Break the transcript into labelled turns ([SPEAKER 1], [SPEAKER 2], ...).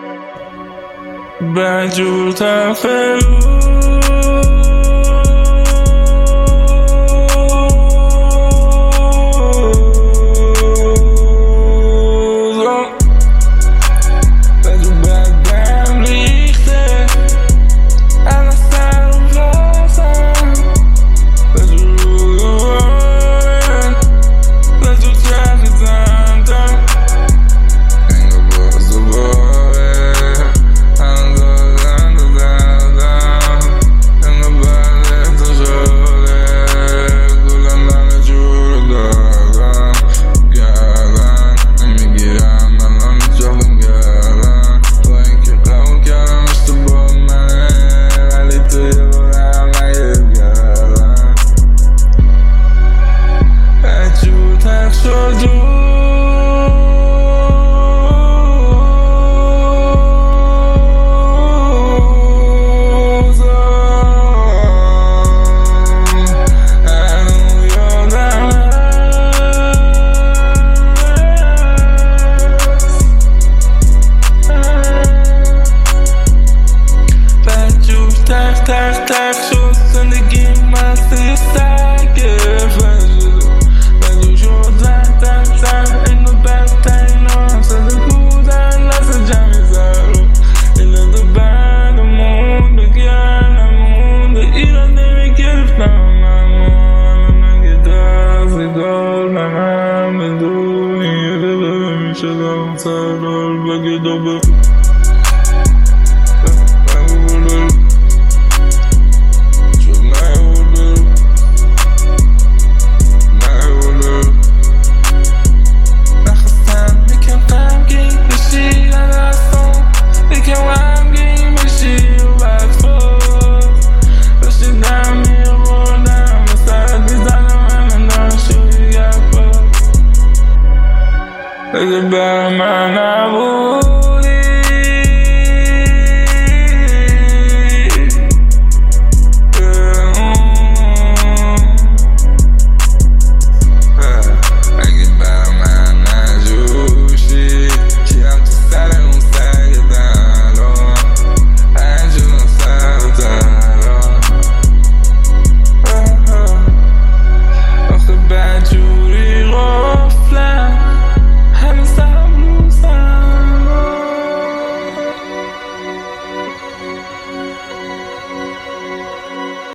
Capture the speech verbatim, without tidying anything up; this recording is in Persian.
[SPEAKER 1] بدجور تلخه تخت تخت شد زندگی مستی سگه بدو شد زن زن زن اینو بدترین آسده بودن لحظه جمعی زرو ایلان دو بند مونده گرنم مونده ایران نمیگرفتم من نگه دستی دار من هم به دنیا داره میشدم سرار بگه دوبه اگه بر من نبود